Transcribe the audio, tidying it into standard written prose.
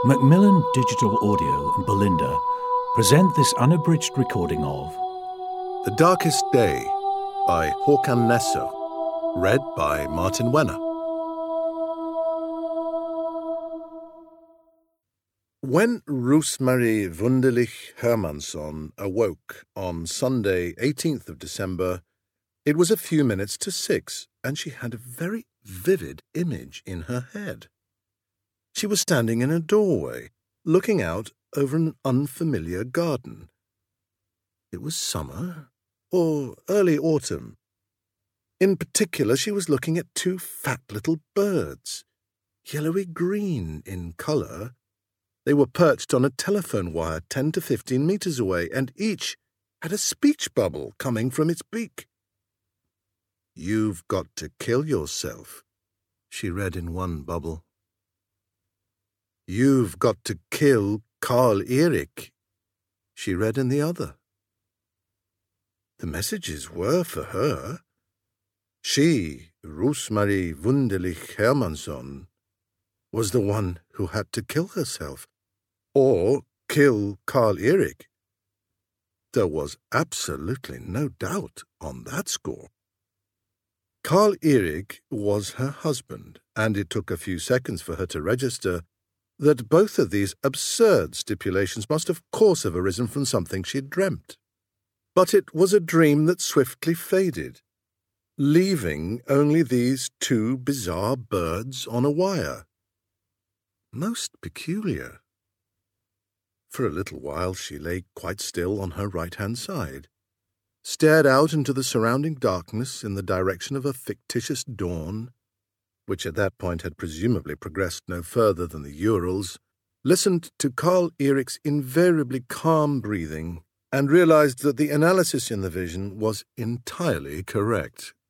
Macmillan Digital Audio and Belinda present this unabridged recording of The Darkest Day by Håkan Nesser, read by Martin Wenner. When Rosemarie Wunderlich Hermansson awoke on Sunday, 18th of December, it was a few minutes to 6, and she had a very vivid image in her head. She was standing in a doorway, looking out over an unfamiliar garden. It was summer or early autumn. In particular, she was looking at two fat little birds, yellowy-green in colour. They were perched on a telephone wire 10 to 15 metres away, and each had a speech bubble coming from its beak. "You've got to kill yourself," she read in one bubble. "You've got to kill Karl Erik," she read in the other. The messages were for her. She, Rosemarie Wunderlich Hermansson, was the one who had to kill herself, or kill Karl Erik. There was absolutely no doubt on that score. Karl Erik was her husband, and it took a few seconds for her to register that both of these absurd stipulations must of course have arisen from something she'd dreamt. But it was a dream that swiftly faded, leaving only these two bizarre birds on a wire. Most peculiar. For a little while she lay quite still on her right-hand side, stared out into the surrounding darkness in the direction of a fictitious dawn, which at that point had presumably progressed no further than the Urals, listened to Karl Erik's invariably calm breathing, and realized that the analysis in the vision was entirely correct.